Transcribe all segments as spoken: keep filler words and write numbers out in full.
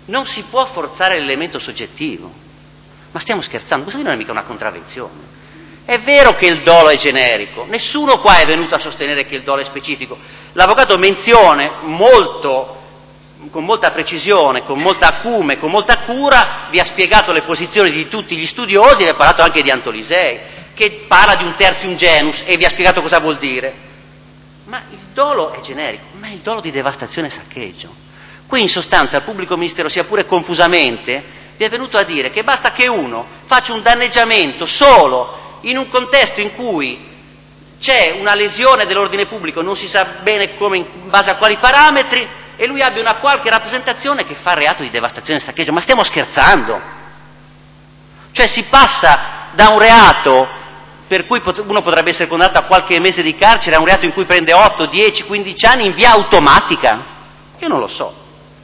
Non si può forzare l'elemento soggettivo. Ma stiamo scherzando? Questo non è mica una contravvenzione. È vero che il dolo è generico, nessuno qua è venuto a sostenere che il dolo è specifico. L'avvocato Menzione, molto, con molta precisione, con molta acume, con molta cura, vi ha spiegato le posizioni di tutti gli studiosi, vi ha parlato anche di Antolisei, che parla di un tertium genus e vi ha spiegato cosa vuol dire. Ma il dolo è generico, ma è il dolo di devastazione e saccheggio. Qui in sostanza il pubblico ministero, sia pure confusamente, vi è venuto a dire che basta che uno faccia un danneggiamento solo in un contesto in cui c'è una lesione dell'ordine pubblico, non si sa bene come, in base a quali parametri, e lui abbia una qualche rappresentazione che fa reato di devastazione e saccheggio. Ma stiamo scherzando? Cioè si passa da un reato per cui uno potrebbe essere condannato a qualche mese di carcere a un reato in cui prende otto, dieci, quindici anni in via automatica? Io non lo so.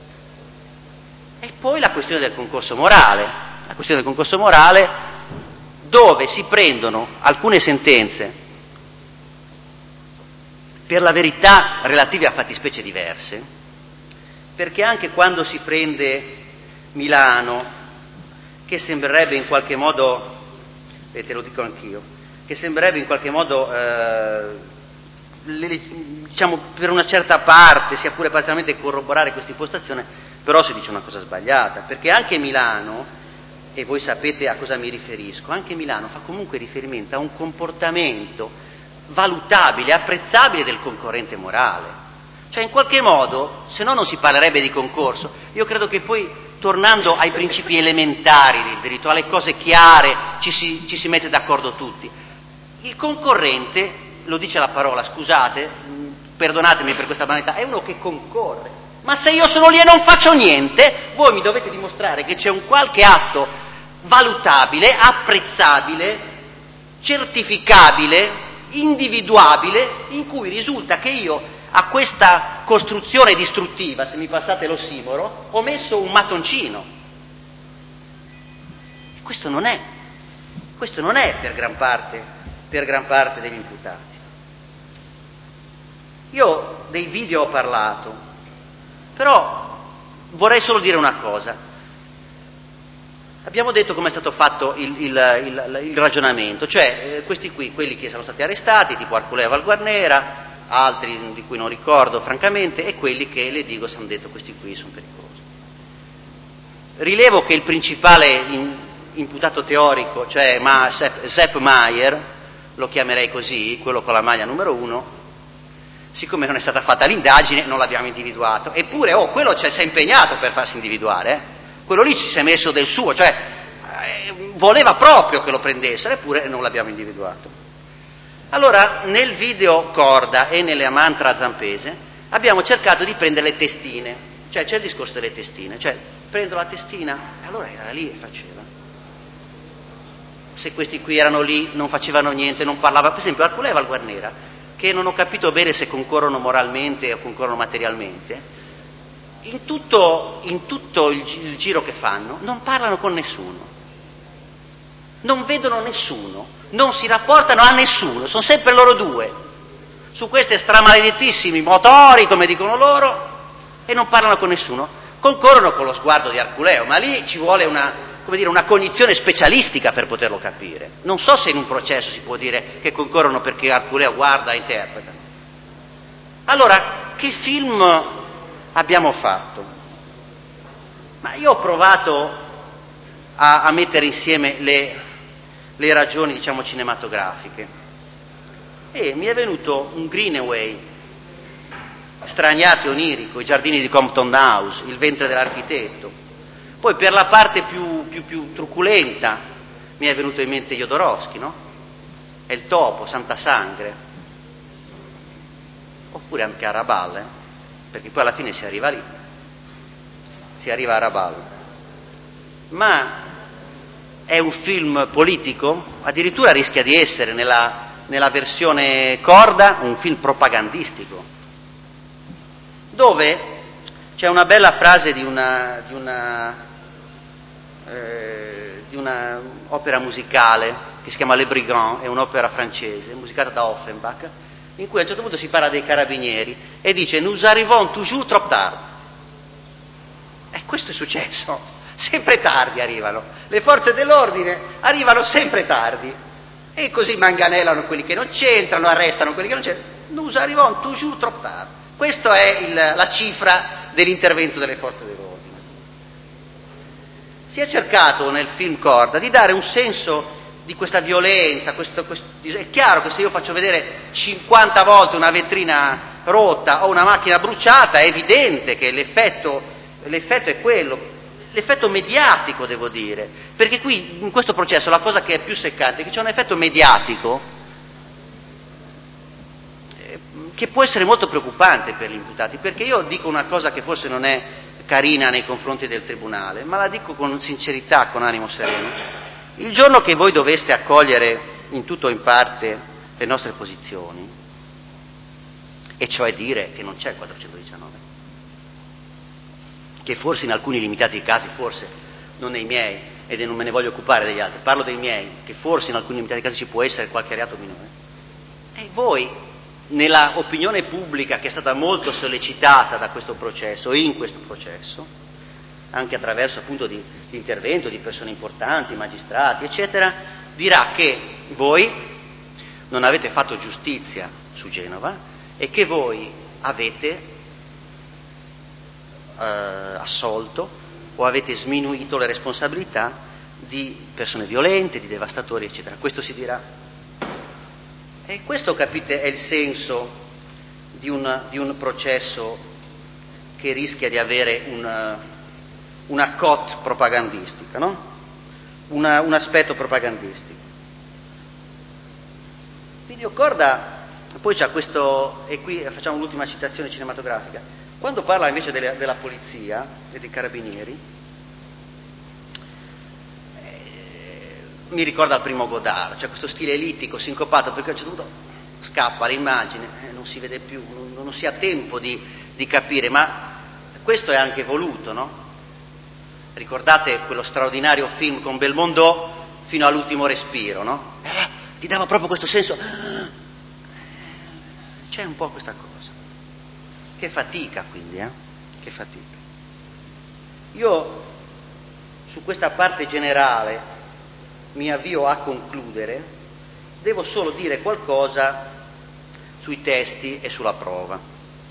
E poi la questione del concorso morale, la questione del concorso morale dove si prendono alcune sentenze per la verità relative a fattispecie diverse, perché anche quando si prende Milano, che sembrerebbe in qualche modo, e te lo dico anch'io, che sembrerebbe in qualche modo, eh, le, diciamo per una certa parte, sia pure parzialmente corroborare questa impostazione, però si dice una cosa sbagliata, perché anche Milano, e voi sapete a cosa mi riferisco, anche Milano fa comunque riferimento a un comportamento valutabile, apprezzabile del concorrente morale. Cioè in qualche modo, se no non si parlerebbe di concorso. Io credo che poi, tornando ai principi elementari del diritto, alle cose chiare, ci si, ci si mette d'accordo tutti. Il concorrente, lo dice la parola, scusate, perdonatemi per questa banalità, è uno che concorre. Ma se io sono lì e non faccio niente, voi mi dovete dimostrare che c'è un qualche atto valutabile, apprezzabile, certificabile, individuabile, in cui risulta che io a questa costruzione distruttiva, se mi passate l'ossimoro, ho messo un mattoncino. Questo non è, questo non è per gran parte, per gran parte degli imputati. Io dei video ho parlato, però vorrei solo dire una cosa. Abbiamo detto come è stato fatto il, il, il, il ragionamento, cioè eh, questi qui, quelli che sono stati arrestati, tipo Arculeo e Valguarnera, altri di cui non ricordo francamente, e quelli che le Digos hanno detto questi qui sono pericolosi. Rilevo che il principale in, imputato teorico, cioè Ma, Sepp, Sepp Maier, lo chiamerei così, quello con la maglia numero uno, siccome non è stata fatta l'indagine non l'abbiamo individuato, eppure oh, quello ci si è impegnato per farsi individuare, eh? Quello lì ci si è messo del suo, cioè eh, voleva proprio che lo prendessero, eppure non l'abbiamo individuato. Allora, nel video Corda e nelle mantra zampese abbiamo cercato di prendere le testine, cioè c'è il discorso delle testine, cioè prendo la testina e allora era lì e faceva. Se questi qui erano lì, non facevano niente, non parlavano, per esempio Arculeo e Valguarnera, che non ho capito bene se concorrono moralmente o concorrono materialmente, in tutto, in tutto il, il giro che fanno non parlano con nessuno, non vedono nessuno, non si rapportano a nessuno, sono sempre loro due su questi stramaledettissimi motori, come dicono loro, e non parlano con nessuno. Concorrono con lo sguardo di Arculeo, ma lì ci vuole una, come dire, una cognizione specialistica per poterlo capire. Non so se in un processo si può dire che concorrono perché Arculeo guarda e interpreta. Allora, che film abbiamo fatto? Ma io ho provato a, a mettere insieme le, le ragioni, diciamo, cinematografiche, e mi è venuto un Greenaway, Straniati onirico, I giardini di Compton House, Il ventre dell'architetto. Poi per la parte più, più, più truculenta mi è venuto in mente Jodorowsky, no? E il topo, Santa Sangre, oppure anche Arabal, eh? Perché poi alla fine si arriva lì, si arriva a Arabal. Ma è un film politico? Addirittura rischia di essere, nella, nella versione Corda, un film propagandistico, dove c'è una bella frase di una, di una, eh, di una opera musicale che si chiama Le Brigands, è un'opera francese, musicata da Offenbach, in cui a un certo punto si parla dei carabinieri e dice «Nous arrivons toujours trop tard». Ecco, questo è successo, sempre tardi arrivano, le forze dell'ordine arrivano sempre tardi e così manganellano quelli che non c'entrano, arrestano quelli che non c'entrano, nous arrivons toujours trop tard. Questa è il, la cifra dell'intervento delle forze dell'ordine. Si è cercato nel film Corda di dare un senso di questa violenza, questo, questo, è chiaro che se io faccio vedere cinquanta volte una vetrina rotta o una macchina bruciata è evidente che l'effetto, l'effetto è quello, l'effetto mediatico devo dire, perché qui in questo processo la cosa che è più seccante è che c'è un effetto mediatico eh, che può essere molto preoccupante per gli imputati, perché io dico una cosa che forse non è carina nei confronti del tribunale, ma la dico con sincerità, con animo sereno. Il giorno che voi doveste accogliere in tutto o in parte le nostre posizioni, e cioè dire che non c'è il quattrocentodiciannove, che forse in alcuni limitati casi, forse non nei miei, ed non me ne voglio occupare degli altri, parlo dei miei, che forse in alcuni limitati casi ci può essere qualche reato minore, e voi, nella opinione pubblica che è stata molto sollecitata da questo processo, in questo processo, anche attraverso appunto di, di intervento di persone importanti, magistrati, eccetera, dirà che voi non avete fatto giustizia su Genova e che voi avete eh, assolto o avete sminuito le responsabilità di persone violente, di devastatori, eccetera. Questo si dirà. E questo, capite, è il senso di un, di un processo che rischia di avere un... una cote propagandistica, no? Una, un aspetto propagandistico. Video Corda, poi c'ha questo, e qui facciamo l'ultima citazione cinematografica, quando parla invece delle, della polizia e dei carabinieri, eh, mi ricorda il primo Godard, cioè questo stile elitico, sincopato, perché a un certo punto scappa l'immagine, eh, non si vede più, non, non si ha tempo di, di capire, ma questo è anche voluto, no? Ricordate quello straordinario film con Belmondo, Fino all'ultimo respiro, no? Eh, ti dava proprio questo senso. C'è un po' questa cosa. Che fatica quindi, eh? Che fatica. Io su questa parte generale mi avvio a concludere, devo solo dire qualcosa sui testi e sulla prova.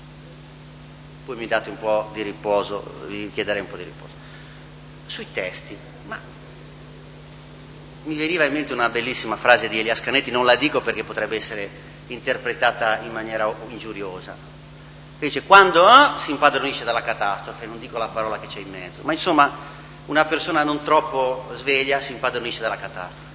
Poi mi date un po' di riposo, vi chiederei un po' di riposo. Sui testi, ma mi veniva in mente una bellissima frase di Elias Canetti, non la dico perché potrebbe essere interpretata in maniera ingiuriosa. Dice, quando eh, si impadronisce dalla catastrofe, non dico la parola che c'è in mezzo, ma insomma una persona non troppo sveglia si impadronisce dalla catastrofe.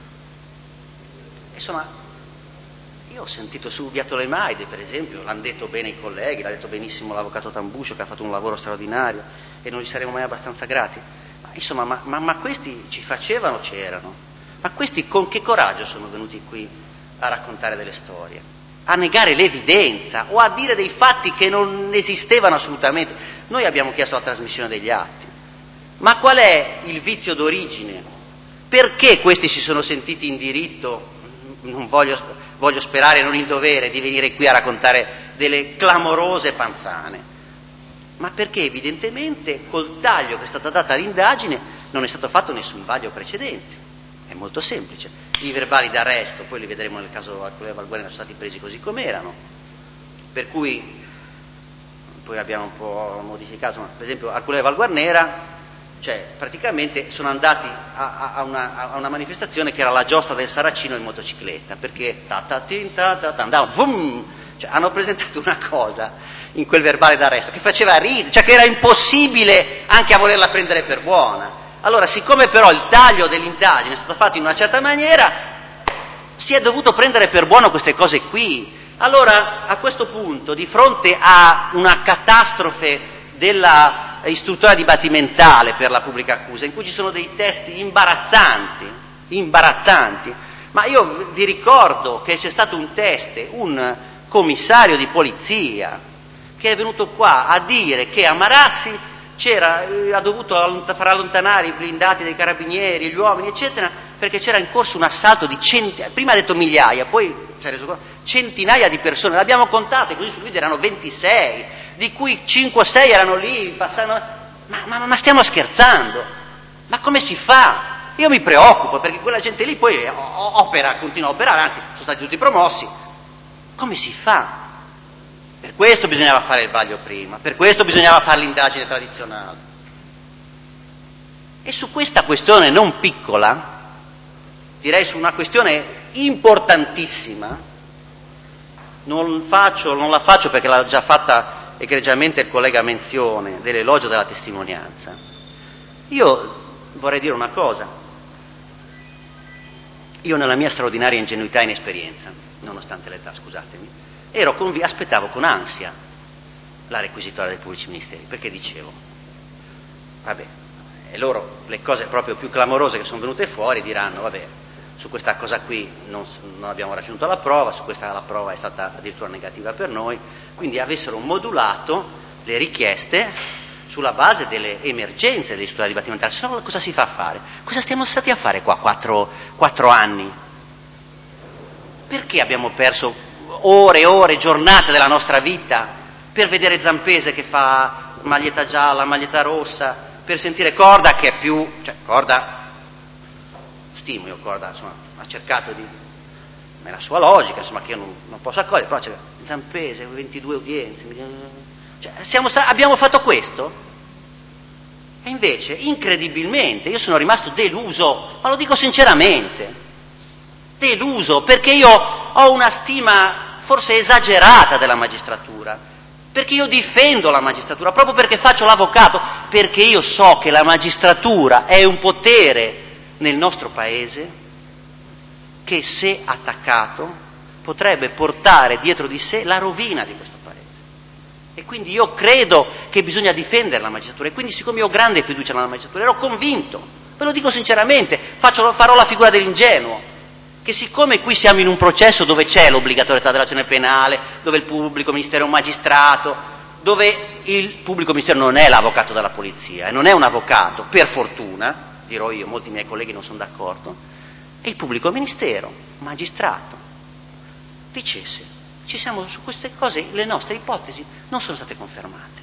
Insomma, io ho sentito su Via Tolemaide, per esempio, l'hanno detto bene i colleghi, l'ha detto benissimo l'avvocato Tambuscio che ha fatto un lavoro straordinario e non gli saremo mai abbastanza grati. Insomma, ma, ma, ma questi ci facevano, c'erano, ma questi con che coraggio sono venuti qui a raccontare delle storie, a negare l'evidenza o a dire dei fatti che non esistevano assolutamente? Noi abbiamo chiesto la trasmissione degli atti, ma qual è il vizio d'origine? Perché questi si sono sentiti in diritto, non voglio, voglio sperare non in dovere, di venire qui a raccontare delle clamorose panzane? Ma perché evidentemente col taglio che è stata data all'indagine non è stato fatto nessun vaglio precedente. È molto semplice. I verbali d'arresto, poi li vedremo nel caso Arculeo e Valguarnera, sono stati presi così com'erano, per cui poi abbiamo un po' modificato, ma per esempio Arculeo e Valguarnera, cioè praticamente sono andati a, a, una, a una manifestazione che era la giostra del Saracino in motocicletta, perché ta ta tin, ta ta ta, andavano, vum, cioè hanno presentato una cosa in quel verbale d'arresto che faceva ridere, cioè che era impossibile anche a volerla prendere per buona. Allora, siccome però il taglio dell'indagine è stato fatto in una certa maniera, si è dovuto prendere per buono queste cose qui. Allora, a questo punto, di fronte a una catastrofe della istruttoria dibattimentale per la pubblica accusa, in cui ci sono dei testi imbarazzanti, imbarazzanti, ma io vi ricordo che c'è stato un teste, un commissario di polizia, che è venuto qua a dire che a Marassi c'era, ha dovuto far allontanare i blindati dei carabinieri, gli uomini, eccetera, perché c'era in corso un assalto di centinaia, prima ha detto migliaia, poi ci ha reso conto, centinaia di persone, l'abbiamo contate, così sul video erano ventisei, di cui cinque o sei erano lì, passavano, Ma, ma, ma stiamo scherzando? Ma come si fa? Io mi preoccupo perché quella gente lì poi opera, continua a operare, anzi sono stati tutti promossi. Come si fa? Per questo bisognava fare il vaglio prima, per questo bisognava fare l'indagine tradizionale. E su questa questione non piccola, direi su una questione importantissima, non, faccio, non la faccio perché l'ha già fatta egregiamente il collega Menzione, dell'elogio della testimonianza. Io vorrei dire una cosa. Io nella mia straordinaria ingenuità e inesperienza, nonostante l'età, scusatemi, ero conv- aspettavo con ansia la requisitoria dei pubblici ministeri, perché dicevo, vabbè, e loro le cose proprio più clamorose che sono venute fuori diranno, vabbè, su questa cosa qui non, non abbiamo raggiunto la prova, su questa la prova è stata addirittura negativa per noi, quindi avessero modulato le richieste sulla base delle emergenze degli studenti dibattimentali. Se no cosa si fa a fare? Cosa stiamo stati a fare qua quattro, quattro anni? Perché abbiamo perso ore e ore, giornate della nostra vita per vedere Zampese che fa maglietta gialla, maglietta rossa, per sentire Corda che è più, cioè Corda, stimo io Corda, insomma, ha cercato di, nella sua logica, insomma, che io non, non posso accogliere, però c'è Zampese, ventidue udienze, cioè, siamo sta- abbiamo fatto questo? E invece, incredibilmente, io sono rimasto deluso, ma lo dico sinceramente, deluso, perché io ho una stima forse esagerata della magistratura, perché io difendo la magistratura, proprio perché faccio l'avvocato, perché io so che la magistratura è un potere nel nostro paese che, se attaccato, potrebbe portare dietro di sé la rovina di questo paese. E quindi io credo che bisogna difendere la magistratura, e quindi siccome io ho grande fiducia nella magistratura, ero convinto, ve lo dico sinceramente, faccio, farò la figura dell'ingenuo, che siccome qui siamo in un processo dove c'è l'obbligatorietà dell'azione penale, dove il pubblico ministero è un magistrato, dove il pubblico ministero non è l'avvocato della polizia, e non è un avvocato, per fortuna, dirò io, molti miei colleghi non sono d'accordo, e il pubblico ministero, magistrato, dicesse, ci siamo su queste cose, le nostre ipotesi non sono state confermate,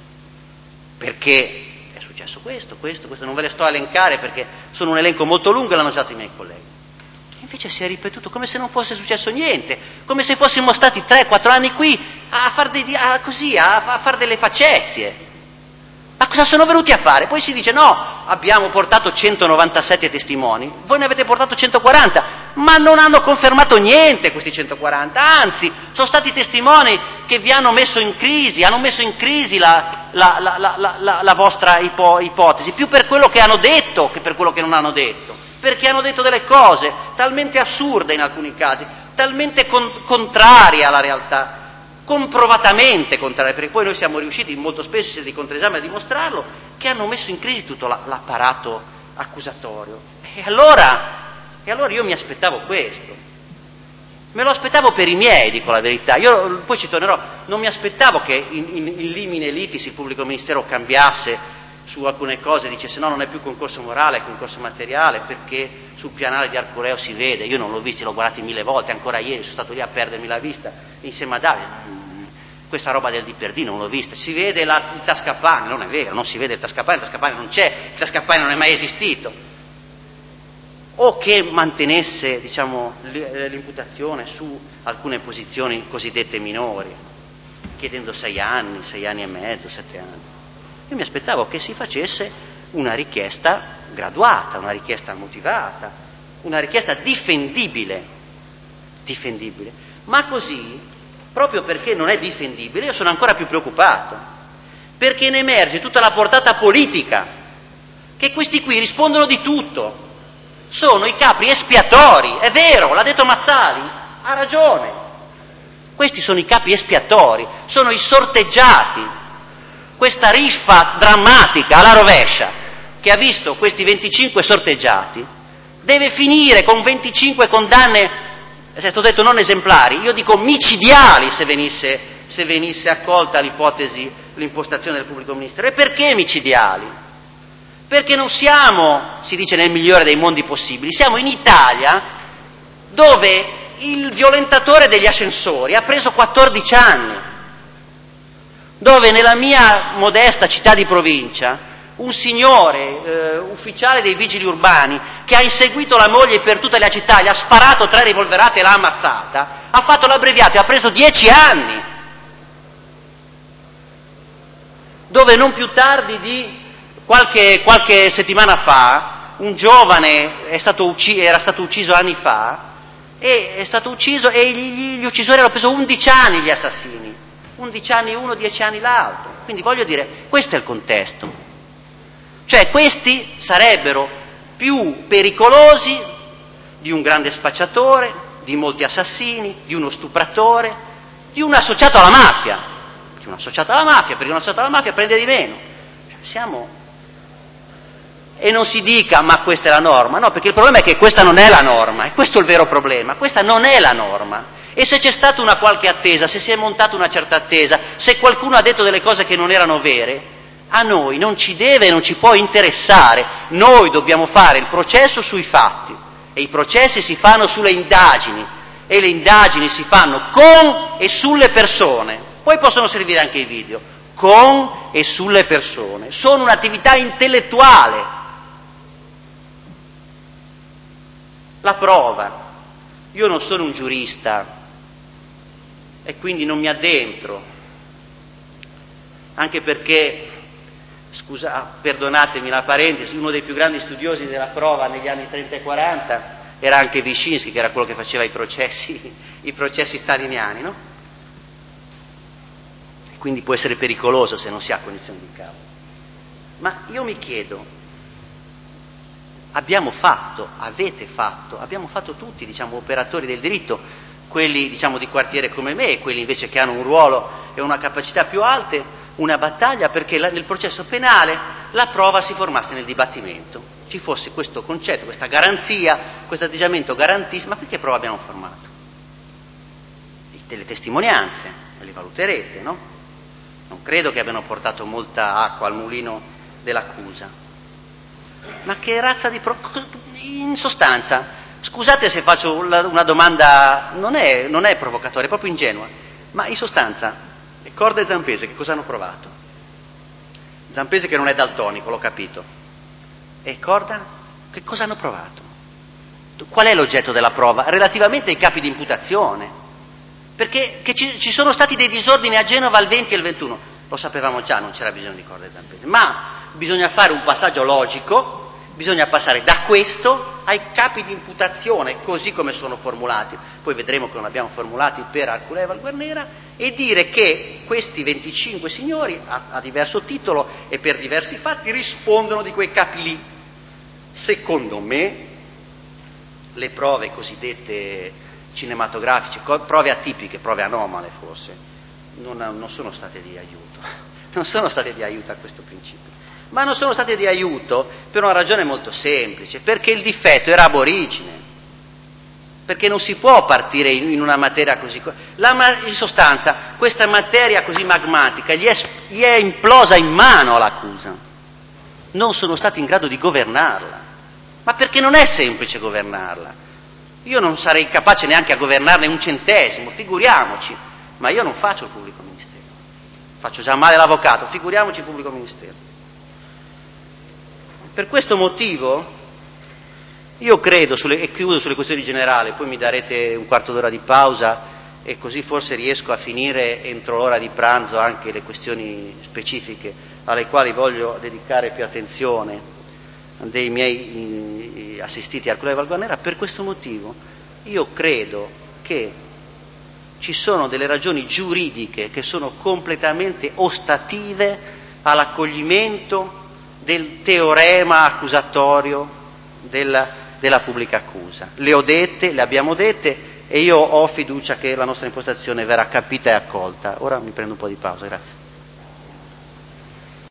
perché è successo questo, questo, questo, non ve le sto a elencare perché sono un elenco molto lungo e l'hanno usato i miei colleghi. Invece si è ripetuto come se non fosse successo niente, come se fossimo stati tre quattro anni qui a far, dei, a, così, a, a far delle facezie. Ma cosa sono venuti a fare? Poi si dice no, abbiamo portato centonovantasette testimoni, voi ne avete portato centoquaranta, ma non hanno confermato niente questi centoquaranta, anzi sono stati testimoni che vi hanno messo in crisi, hanno messo in crisi la, la, la, la, la, la vostra ipo, ipotesi, più per quello che hanno detto che per quello che non hanno detto, perché hanno detto delle cose talmente assurde in alcuni casi, talmente con, contrarie alla realtà, comprovatamente contrarie, perché poi noi siamo riusciti molto spesso di contraesame a dimostrarlo, che hanno messo in crisi tutto la, l'apparato accusatorio. E allora, e allora io mi aspettavo questo, me lo aspettavo per i miei, dico la verità, io poi ci tornerò, non mi aspettavo che in, in, in limine litis il pubblico ministero cambiasse su alcune cose, dicesse no, non è più concorso morale, è concorso materiale, perché sul pianale di Arculeo si vede, io non l'ho visto, l'ho guardato mille volte, ancora ieri sono stato lì a perdermi la vista insieme a Davide, questa roba del Di Perdino non l'ho vista, si vede la, il tascapane, non è vero, non si vede il tascapane, il tascapane non c'è, il tascapane non è mai esistito, o che mantenesse, diciamo, l'imputazione su alcune posizioni cosiddette minori, chiedendo sei anni, sei anni e mezzo, sette anni. Io mi aspettavo che si facesse una richiesta graduata, una richiesta motivata, una richiesta difendibile, difendibile. Ma così, proprio perché non è difendibile, io sono ancora più preoccupato, perché ne emerge tutta la portata politica, che questi qui rispondono di tutto, sono i capri espiatori, è vero, l'ha detto Mazzali, ha ragione, questi sono i capi espiatori, sono i sorteggiati. Questa riffa drammatica alla rovescia che ha visto questi venticinque sorteggiati deve finire con venticinque condanne, è stato detto non esemplari, io dico micidiali se venisse, se venisse accolta l'ipotesi, l'impostazione del pubblico ministero. E perché micidiali? Perché non siamo, si dice nel migliore dei mondi possibili, siamo in Italia dove il violentatore degli ascensori ha preso quattordici anni, dove nella mia modesta città di provincia un signore eh, ufficiale dei vigili urbani che ha inseguito la moglie per tutta la città, gli ha sparato tre rivolverate e l'ha ammazzata, ha fatto l'abbreviato e ha preso dieci anni, dove non più tardi di qualche, qualche settimana fa un giovane è stato ucciso, era stato ucciso anni fa, e è stato ucciso e gli, gli uccisori hanno preso undici anni, gli assassini, undici anni uno, dieci anni l'altro. Quindi voglio dire, questo è il contesto. Cioè questi sarebbero più pericolosi di un grande spacciatore, di molti assassini, di uno stupratore, di un associato alla mafia. Di un associato alla mafia, perché un associato alla mafia prende di meno. Cioè, siamo... E non si dica ma questa è la norma, no, perché il problema è che questa non è la norma, e questo è il vero problema, questa non è la norma. E se c'è stata una qualche attesa, se si è montata una certa attesa, se qualcuno ha detto delle cose che non erano vere, a noi non ci deve e non ci può interessare. Noi dobbiamo fare il processo sui fatti, e i processi si fanno sulle indagini, e le indagini si fanno con e sulle persone. Poi possono servire anche i video, con e sulle persone. Sono un'attività intellettuale. La prova. Io non sono un giurista e quindi non mi addentro, anche perché, scusa, perdonatemi la parentesi, uno dei più grandi studiosi della prova negli anni trenta e quaranta era anche Wyszynski, che era quello che faceva i processi, i processi staliniani, no? E quindi può essere pericoloso se non si ha cognizione di causa. Ma io mi chiedo, abbiamo fatto, avete fatto, abbiamo fatto tutti, diciamo, operatori del diritto, quelli, diciamo, di quartiere come me e quelli invece che hanno un ruolo e una capacità più alte, una battaglia perché la, nel processo penale la prova si formasse nel dibattimento, ci fosse questo concetto, questa garanzia, questo atteggiamento garantista. Ma qui che prova abbiamo formato? Le testimonianze, le valuterete, no? Non credo che abbiano portato molta acqua al mulino dell'accusa. Ma che razza di... Pro... In sostanza, scusate se faccio una domanda, non è, non è provocatoria, è proprio ingenua, ma in sostanza, Corda e Zampese che cosa hanno provato? Zampese che non è daltonico, l'ho capito. E Corda? Che cosa hanno provato? Qual è l'oggetto della prova? Relativamente ai capi di imputazione. Perché che ci, ci sono stati dei disordini a Genova il venti e il ventuno, lo sapevamo già, non c'era bisogno di Corda e Zampese, ma bisogna fare un passaggio logico, bisogna passare da questo ai capi di imputazione, così come sono formulati, poi vedremo che non abbiamo formulati per Arculeo e Valguarnera, e dire che questi venticinque signori, a, a diverso titolo e per diversi fatti, rispondono di quei capi lì. Secondo me, le prove cosiddette cinematografiche, prove atipiche, prove anomale forse, non, non sono state di aiuto, non sono state di aiuto a questo principio. Ma non sono state di aiuto per una ragione molto semplice, perché il difetto era ab origine, perché non si può partire in, in una materia così... La, in sostanza, questa materia così magmatica gli è, gli è implosa in mano all'accusa, non sono stati in grado di governarla, ma perché non è semplice governarla. Io non sarei capace neanche a governarne un centesimo, figuriamoci, ma io non faccio il pubblico ministero, faccio già male l'avvocato, figuriamoci il pubblico ministero. Per questo motivo io credo, sulle, e chiudo sulle questioni generali, poi mi darete un quarto d'ora di pausa e così forse riesco a finire entro l'ora di pranzo anche le questioni specifiche alle quali voglio dedicare più attenzione dei miei assistiti Arculeo e Valguarnera. Per questo motivo io credo che ci sono delle ragioni giuridiche che sono completamente ostative all'accoglimento del teorema accusatorio della, della pubblica accusa. Le ho dette, le abbiamo dette e io ho fiducia che la nostra impostazione verrà capita e accolta. Ora mi prendo un po' di pausa, grazie.